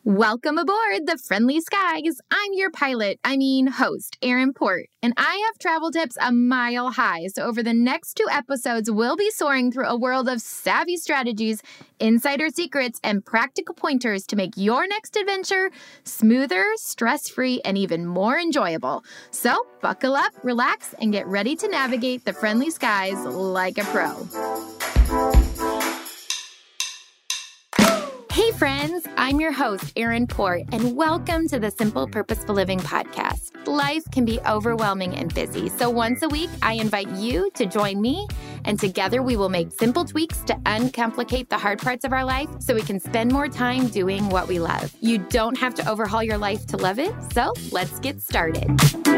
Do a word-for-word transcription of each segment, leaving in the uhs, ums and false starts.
Welcome aboard the Friendly Skies. I'm your pilot, I mean host, Erin Port, and I have travel tips a mile high. So over the next two episodes, we'll be soaring through a world of savvy strategies, insider secrets, and practical pointers to make your next adventure smoother, stress-free, and even more enjoyable. So buckle up, relax, and get ready to navigate the friendly skies like a pro. Hey friends, I'm your host, Erin Port, and welcome to the Simple Purposeful Living podcast. Life can be overwhelming and busy, so once a week, I invite you to join me, and together we will make simple tweaks to uncomplicate the hard parts of our life so we can spend more time doing what we love. You don't have to overhaul your life to love it, so let's get started.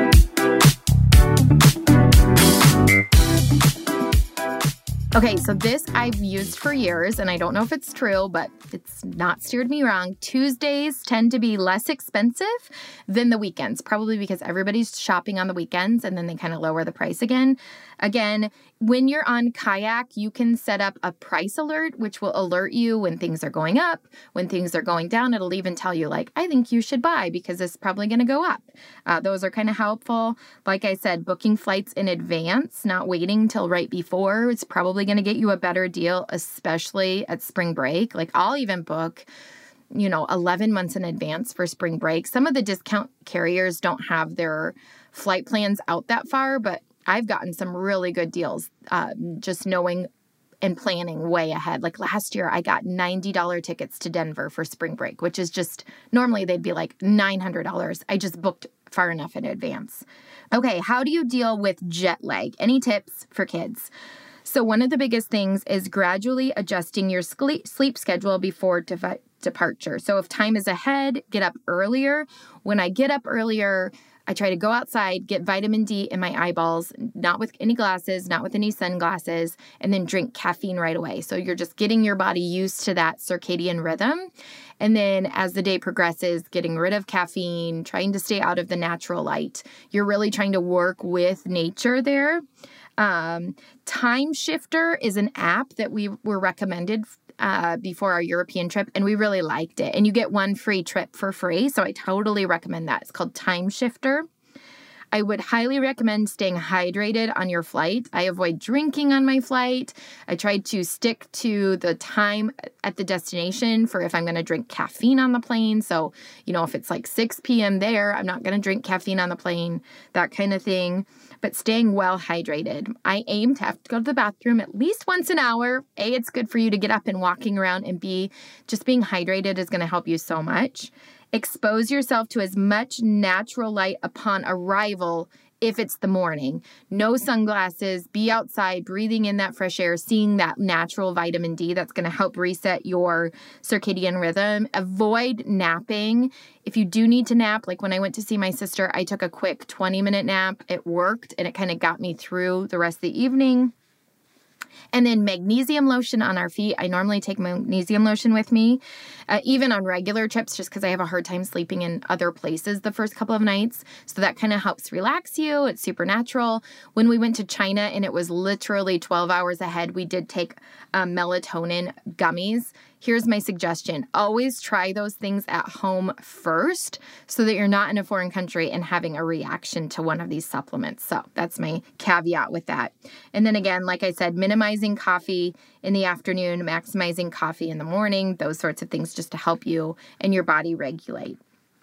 Okay, so this I've used for years, and I don't know if it's true, but it's not steered me wrong. Tuesdays tend to be less expensive than the weekends, probably because everybody's shopping on the weekends, and then they kind of lower the price again. Again, when you're on Kayak, you can set up a price alert, which will alert you when things are going up, when things are going down. It'll even tell you, like, I think you should buy because it's probably going to go up. Uh, those are kind of helpful. Like I said, booking flights in advance, not waiting till right before. It's probably going to get you a better deal, especially at spring break. Like, I'll even book, you know, eleven months in advance for spring break. Some of the discount carriers don't have their flight plans out that far, but I've gotten some really good deals uh, just knowing and planning way ahead. Like last year, I got ninety dollars tickets to Denver for spring break, which is just, normally they'd be like nine hundred dollars. I just booked far enough in advance. Okay, how do you deal with jet lag? Any tips for kids? So one of the biggest things is gradually adjusting your sleep schedule before de- departure. So if time is ahead, get up earlier. When I get up earlier, I try to go outside, get vitamin D in my eyeballs, not with any glasses, not with any sunglasses, and then drink caffeine right away. So you're just getting your body used to that circadian rhythm. And then as the day progresses, getting rid of caffeine, trying to stay out of the natural light. You're really trying to work with nature there. Um, Time Shifter is an app that we were recommended uh, before our European trip, and we really liked it. And you get one free trip for free, so I totally recommend that. It's called Time Shifter. I would highly recommend staying hydrated on your flight. I avoid drinking on my flight. I try to stick to the time at the destination for if I'm going to drink caffeine on the plane. So, you know, if it's like six p.m. there, I'm not going to drink caffeine on the plane, that kind of thing. But staying well hydrated. I aim to have to go to the bathroom at least once an hour. A, it's good for you to get up and walking around, and B, just being hydrated is going to help you so much. Expose yourself to as much natural light upon arrival if it's the morning. No sunglasses, be outside, breathing in that fresh air, seeing that natural vitamin D that's going to help reset your circadian rhythm. Avoid napping. If you do need to nap, like when I went to see my sister, I took a quick twenty minute nap. It worked, and it kind of got me through the rest of the evening. And then magnesium lotion on our feet. I normally take magnesium lotion with me, uh, even on regular trips, just because I have a hard time sleeping in other places the first couple of nights. So that kind of helps relax you. It's super natural. When we went to China and it was literally twelve hours ahead, we did take um, melatonin gummies. Here's my suggestion. Always try those things at home first so that you're not in a foreign country and having a reaction to one of these supplements. So that's my caveat with that. And then again, like I said, minimizing coffee in the afternoon, maximizing coffee in the morning, those sorts of things just to help you and your body regulate.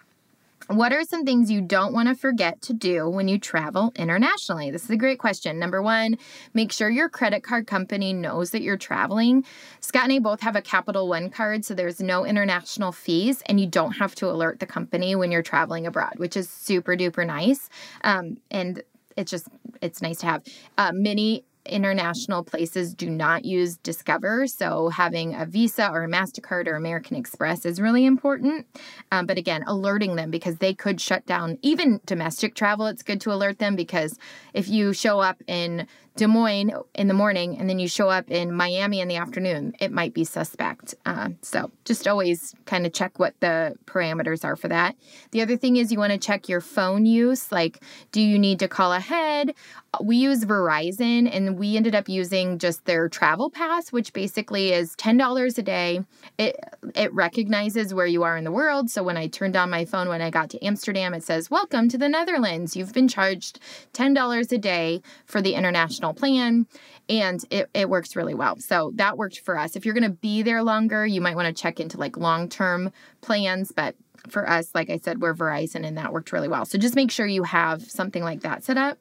What are some things you don't want to forget to do when you travel internationally? This is a great question. Number one, make sure your credit card company knows that you're traveling. Scott and I both have a Capital One card, so there's no international fees, and you don't have to alert the company when you're traveling abroad, which is super duper nice. Um, and it's just, it's nice to have. Uh, many international places do not use Discover, so having a Visa or a MasterCard or American Express is really important. Um, but again, alerting them because they could shut down even domestic travel. It's good to alert them because if you show up in Des Moines in the morning and then you show up in Miami in the afternoon, it might be suspect. Uh, so just always kind of check what the parameters are for that. The other thing is you want to check your phone use. Like, do you need to call ahead? We use Verizon, and we ended up using just their travel pass, which basically is ten dollars a day. It it recognizes where you are in the world. So when I turned on my phone when I got to Amsterdam, it says, "Welcome to the Netherlands. You've been charged ten dollars a day for the international plan." And it, it works really well. So that worked for us. If you're going to be there longer, you might want to check into like long-term plans. But for us, like I said, we're Verizon, and that worked really well. So just make sure you have something like that set up,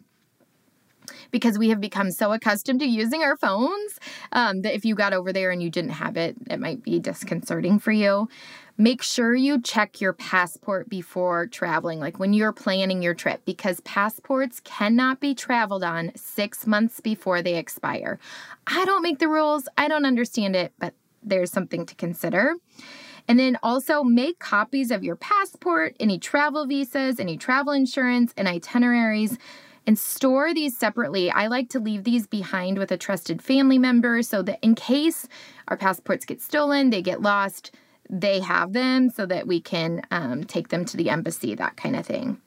because we have become so accustomed to using our phones um, that if you got over there and you didn't have it, it might be disconcerting for you. Make sure you check your passport before traveling, like when you're planning your trip, because passports cannot be traveled on six months before they expire. I don't make the rules. I don't understand it, but there's something to consider. And then also make copies of your passport, any travel visas, any travel insurance, and itineraries, and store these separately. I like to leave these behind with a trusted family member so that in case our passports get stolen, they get lost, they have them so that we can um, take them to the embassy, that kind of thing.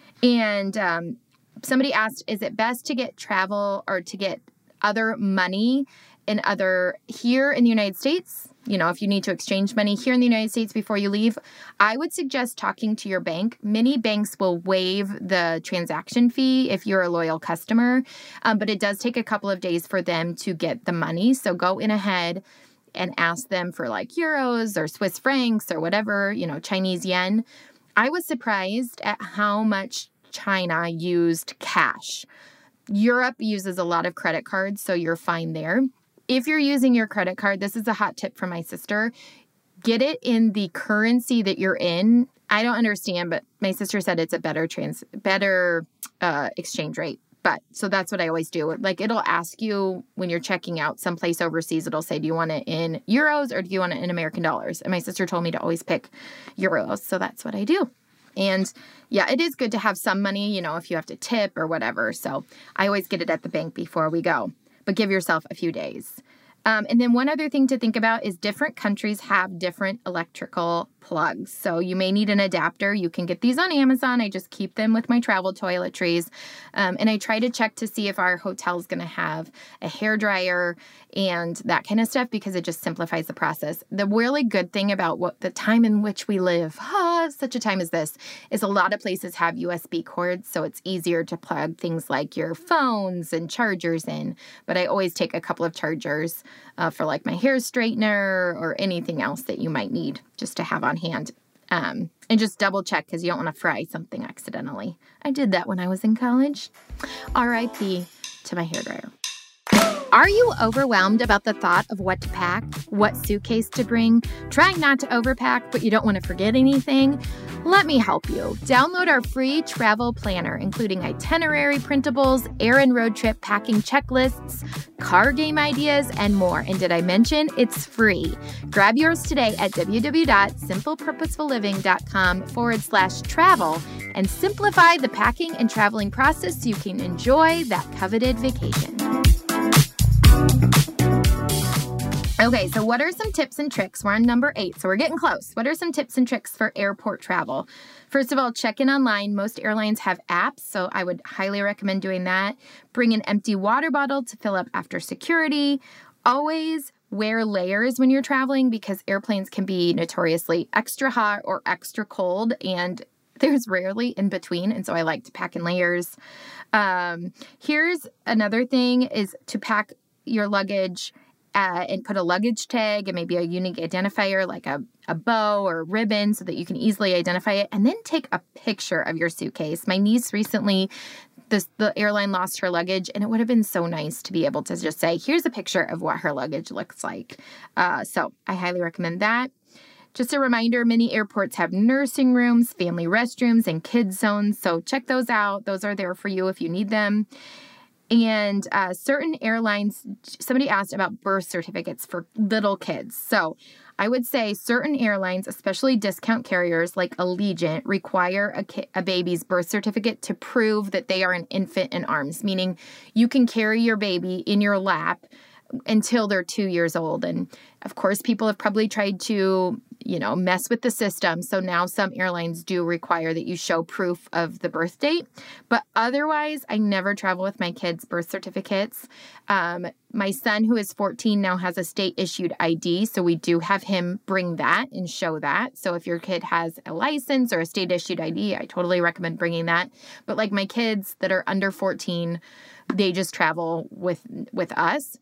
And um, somebody asked, is it best to get travel or to get other money in other here in the United States? You know, if you need to exchange money here in the United States before you leave, I would suggest talking to your bank. Many banks will waive the transaction fee if you're a loyal customer, um, but it does take a couple of days for them to get the money. So go in ahead and ask them for like euros or Swiss francs or whatever, you know, Chinese yen. I was surprised at how much China used cash. Europe uses a lot of credit cards, so you're fine there. If you're using your credit card, this is a hot tip from my sister. Get it in the currency that you're in. I don't understand, but my sister said it's a better trans, better uh, exchange rate. But so that's what I always do. Like it'll ask you when you're checking out someplace overseas, it'll say, do you want it in euros or do you want it in American dollars? And my sister told me to always pick euros. So that's what I do. And yeah, it is good to have some money, you know, if you have to tip or whatever. So I always get it at the bank before we go, but give yourself a few days. Um, and then one other thing to think about is different countries have different electrical plugs. So you may need an adapter. You can get these on Amazon. I just keep them with my travel toiletries. Um, and I try to check to see if our hotel is going to have a hairdryer and that kind of stuff, because it just simplifies the process. The really good thing about what the time in which we live, ah, such a time as this, is a lot of places have U S B cords. So it's easier to plug things like your phones and chargers in. But I always take a couple of chargers Uh, for like my hair straightener or anything else that you might need just to have on hand. Um, and just double check because you don't want to fry something accidentally. I did that when I was in college. R I P to my hairdryer. Are you overwhelmed about the thought of what to pack, what suitcase to bring, trying not to overpack, but you don't want to forget anything? Let me help you. Download our free travel planner, including itinerary printables, air and road trip packing checklists, car game ideas, and more. And did I mention it's free? Grab yours today at www.simplepurposeful.living.com forward slash travel and simplify the packing and traveling process so you can enjoy that coveted vacation. Okay, so what are some tips and tricks? We're on number eight, so we're getting close. What are some tips and tricks for airport travel? First of all, check in online. Most airlines have apps, so I would highly recommend doing that. Bring an empty water bottle to fill up after security. Always wear layers when you're traveling because airplanes can be notoriously extra hot or extra cold, and there's rarely in between, and so I like to pack in layers. Um, here's another thing is to pack your luggage Uh, and put a luggage tag and maybe a unique identifier like a, a bow or a ribbon so that you can easily identify it. And then take a picture of your suitcase. My niece recently, this, the airline lost her luggage, and it would have been so nice to be able to just say, here's a picture of what her luggage looks like. Uh, so I highly recommend that. Just a reminder, many airports have nursing rooms, family restrooms, and kids zones. So check those out. Those are there for you if you need them. And uh, certain airlines, somebody asked about birth certificates for little kids. So I would say certain airlines, especially discount carriers like Allegiant, require a, ki- a baby's birth certificate to prove that they are an infant in arms, meaning you can carry your baby in your lap until they're two years old. And of course, people have probably tried to, you know, mess with the system. So now some airlines do require that you show proof of the birth date. But otherwise, I never travel with my kids' birth certificates. Um, my son, who is fourteen, now has a state issued I D. So we do have him bring that and show that. So if your kid has a license or a state issued I D, I totally recommend bringing that. But like my kids that are under fourteen, they just travel with with us.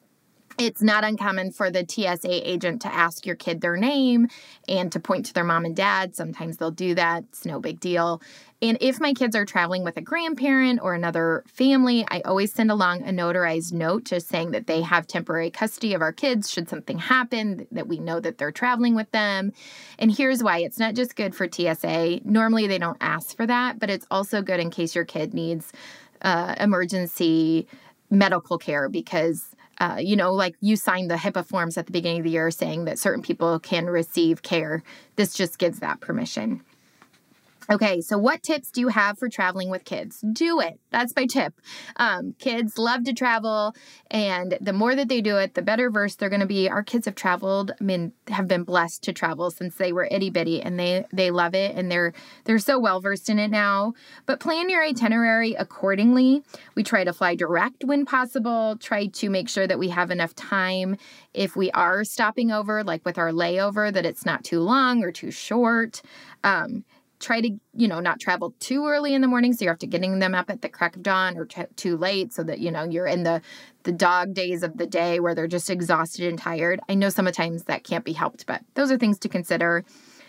It's not uncommon for the T S A agent to ask your kid their name and to point to their mom and dad. Sometimes they'll do that. It's no big deal. And if my kids are traveling with a grandparent or another family, I always send along a notarized note just saying that they have temporary custody of our kids should something happen, that we know that they're traveling with them. And here's why. It's not just good for T S A. Normally they don't ask for that, but it's also good in case your kid needs uh, emergency medical care because Uh, you know, like you signed the HIPAA forms at the beginning of the year saying that certain people can receive care. This just gives that permission. Okay, so what tips do you have for traveling with kids? Do it. That's my tip. Um, kids love to travel, and the more that they do it, the better versed they're going to be. Our kids have traveled, I mean, have been blessed to travel since they were itty bitty, and they they love it, and they're they're so well versed in it now. But plan your itinerary accordingly. We try to fly direct when possible. Try to make sure that we have enough time if we are stopping over, like with our layover, that it's not too long or too short. Um, Try to, you know, not travel too early in the morning, so you're have to getting them up at the crack of dawn or t- too late so that, you know, you're in the, the dog days of the day where they're just exhausted and tired. I know sometimes that can't be helped, but those are things to consider.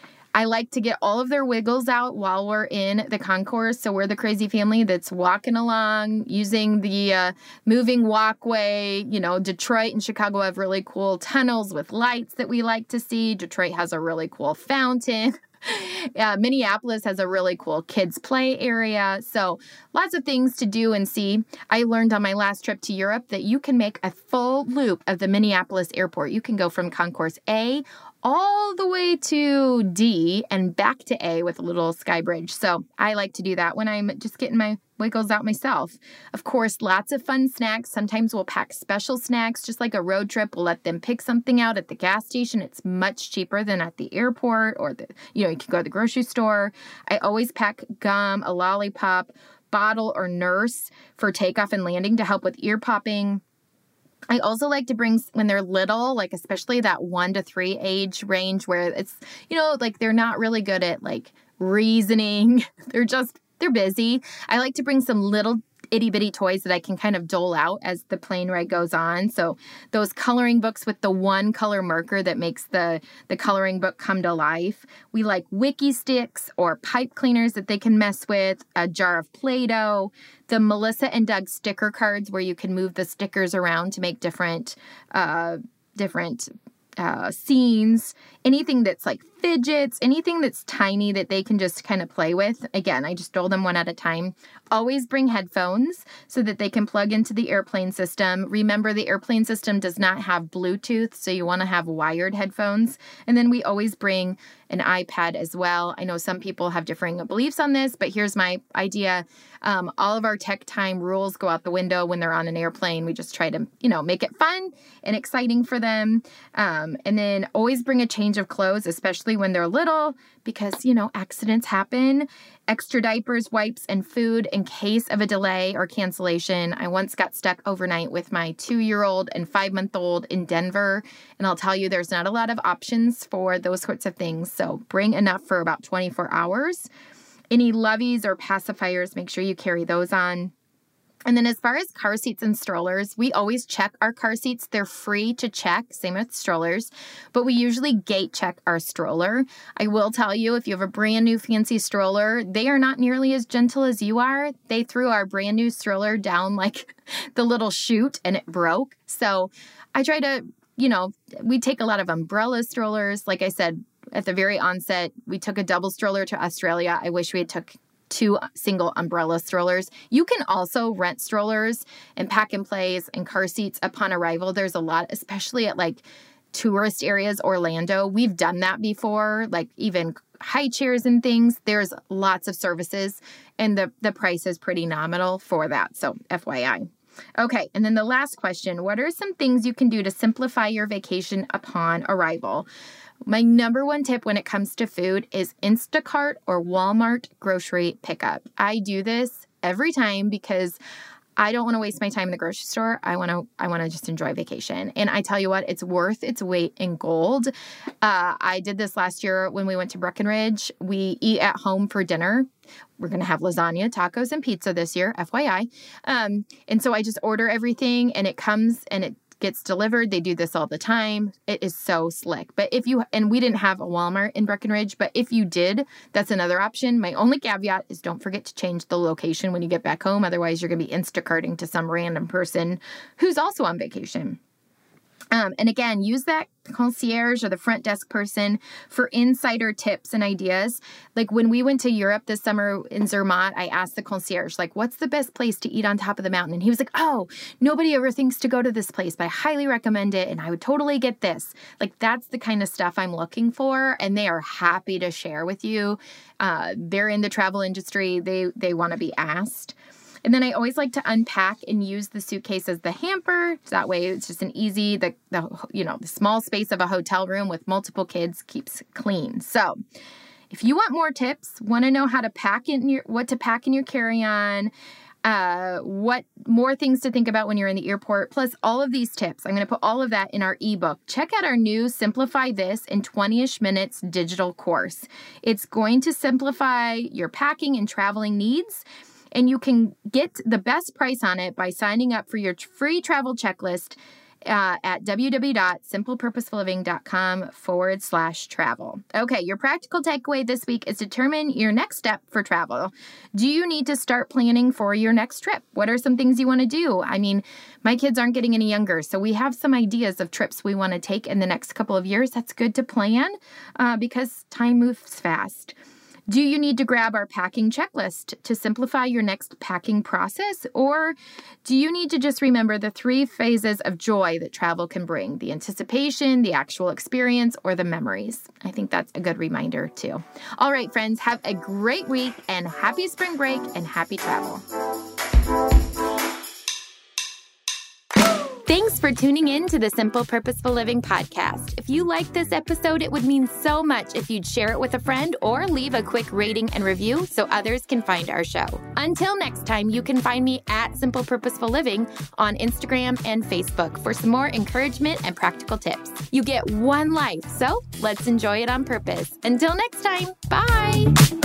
I like to get all of their wiggles out while we're in the concourse. So we're the crazy family that's walking along, using the uh, moving walkway. You know, Detroit and Chicago have really cool tunnels with lights that we like to see. Detroit has a really cool fountain. Uh, Minneapolis has a really cool kids play area. So lots of things to do and see. I learned on my last trip to Europe that you can make a full loop of the Minneapolis airport. You can go from Concourse A all the way to D and back to A with a little sky bridge. So I like to do that when I'm just getting my wiggles out myself. Of course, lots of fun snacks. Sometimes we'll pack special snacks, just like a road trip. We'll let them pick something out at the gas station. It's much cheaper than at the airport or the, you know, you can go to the grocery store. I always pack gum, a lollipop, bottle, or nurse for takeoff and landing to help with ear popping. I also like to bring, when they're little, like especially that one to three age range where it's, you know, like they're not really good at like reasoning. They're just, they're busy. I like to bring some little itty bitty toys that I can kind of dole out as the plane ride goes on. So those coloring books with the one color marker that makes the, the coloring book come to life. We like wiki sticks or pipe cleaners that they can mess with, a jar of Play-Doh, the Melissa and Doug sticker cards where you can move the stickers around to make different, uh, different uh, scenes, anything that's like fidgets, anything that's tiny that they can just kind of play with. Again, I just roll them one at a time. Always bring headphones so that they can plug into the airplane system. Remember, the airplane system does not have Bluetooth, so you want to have wired headphones. And then we always bring an iPad as well. I know some people have differing beliefs on this, but here's my idea. Um, all of our tech time rules go out the window when they're on an airplane. We just try to, you know, make it fun and exciting for them. Um, and then always bring a change of clothes, especially when they're little, because, you know, accidents happen. Extra diapers, wipes, and food in case of a delay or cancellation. I once got stuck overnight with my two-year-old and five-month-old in Denver, and I'll tell you there's not a lot of options for those sorts of things, so bring enough for about twenty-four hours. Any loveys or pacifiers, make sure you carry those on. And then as far as car seats and strollers, we always check our car seats. They're free to check, same with strollers, but we usually gate check our stroller. I will tell you, if you have a brand new fancy stroller, they are not nearly as gentle as you are. They threw our brand new stroller down like the little chute and it broke. So I try to, you know, we take a lot of umbrella strollers. Like I said, at the very onset, we took a double stroller to Australia. I wish we had took two single umbrella strollers. You can also rent strollers and pack and plays and car seats upon arrival. There's a lot, especially at like tourist areas, Orlando, we've done that before, like even high chairs and things. There's lots of services and the, the price is pretty nominal for that. So F Y I. Okay, and then the last question, what are some things you can do to simplify your vacation upon arrival? My number one tip when it comes to food is Instacart or Walmart grocery pickup. I do this every time because I don't want to waste my time in the grocery store. I want to I want to just enjoy vacation. And I tell you what, it's worth its weight in gold. Uh, I did this last year when we went to Breckenridge. We eat at home for dinner. We're going to have lasagna, tacos, and pizza this year, F Y I. Um, and so I just order everything and it comes and it gets delivered. They do this all the time. It is so slick. But if you, and we didn't have a Walmart in Breckenridge, but if you did, that's another option. My only caveat is don't forget to change the location when you get back home. Otherwise, you're going to be Instacarting to some random person who's also on vacation. Um, and again, use that concierge or the front desk person for insider tips and ideas. Like when we went to Europe this summer in Zermatt, I asked the concierge, like, what's the best place to eat on top of the mountain? And he was like, oh, nobody ever thinks to go to this place, but I highly recommend it. And I would totally get this. Like, that's the kind of stuff I'm looking for. And they are happy to share with you. Uh, they're in the travel industry. They, they want to be asked. And then I always like to unpack and use the suitcase as the hamper. That way it's just an easy, the, the you know, the small space of a hotel room with multiple kids keeps clean. So if you want more tips, want to know how to pack in your, what to pack in your carry-on, uh, what more things to think about when you're in the airport, plus all of these tips, I'm going to put all of that in our ebook. Check out our new Simplify This in twenty-ish minutes digital course. It's going to simplify your packing and traveling needs. And you can get the best price on it by signing up for your free travel checklist uh, at www.simplepurposeful.living.com forward slash travel. Okay, your practical takeaway this week is determine your next step for travel. Do you need to start planning for your next trip? What are some things you want to do? I mean, my kids aren't getting any younger, so we have some ideas of trips we want to take in the next couple of years. That's good to plan uh, because time moves fast. Do you need to grab our packing checklist to simplify your next packing process? Or do you need to just remember the three phases of joy that travel can bring? The anticipation, the actual experience, or the memories? I think that's a good reminder too. All right, friends, have a great week and happy spring break and happy travel. Thanks for tuning in to the Simple Purposeful Living podcast. If you liked this episode, it would mean so much if you'd share it with a friend or leave a quick rating and review so others can find our show. Until next time, you can find me at Simple Purposeful Living on Instagram and Facebook for some more encouragement and practical tips. You get one life, so let's enjoy it on purpose. Until next time, bye!